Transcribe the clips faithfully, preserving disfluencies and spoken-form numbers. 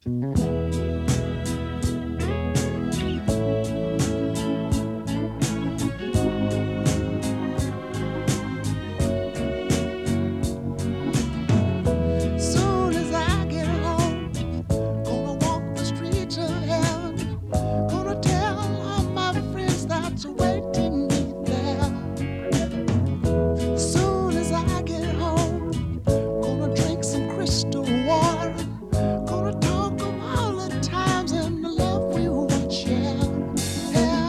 Soon as I get home, gonna walk the streets of heaven. Gonna tell all my friends that's waiting me there. Soon as I get home, gonna drink some crystal water. Gonna talk of all the times and the love we once shared. Yeah.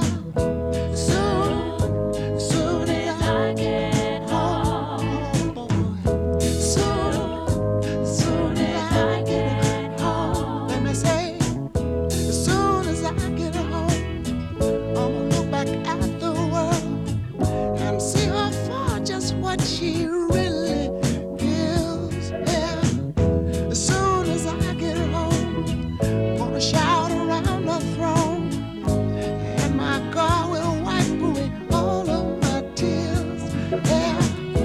Soon, soon as I get home, boy. Soon, soon as I get home, let me say, as soon as I get home, I'ma look back at the world and see her for just what she really is. Yeah. As soon as I get home, gonna shout around the throne, and my God will wipe away all of my tears. Yeah.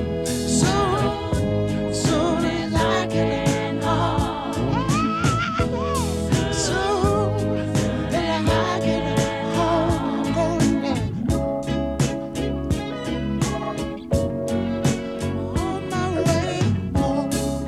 Soon, soon as I get home, soon as I get home, I'm going on my way home.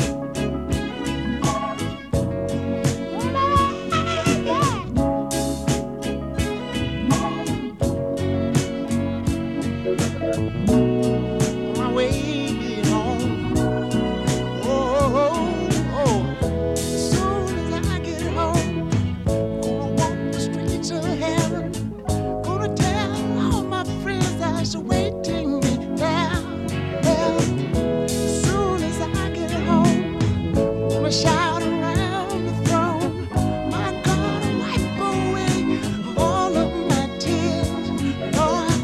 On my way home. Oh, oh, oh. As soon as I get home, gonna walk the streets of heaven. Gonna tell all my friends that's waiting me there. Well, as soon as I get home, gonna shout around the throne. My God, wipe away all of my tears. Lord,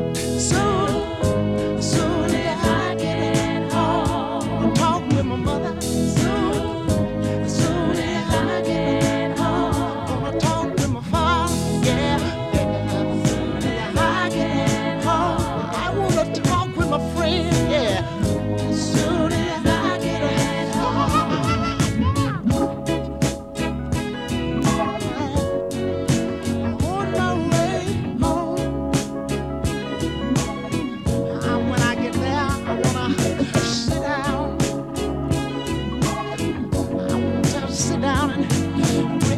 soon, soon as I get home, I'll talk with my mother. Soon, soon as I get home, gonna talk with my father. Yeah, yeah. Soon as I get home, I wanna talk with my friend. Yeah, soon as I get home, on my way home. And when I get there, I wanna sit down. I want to sit down and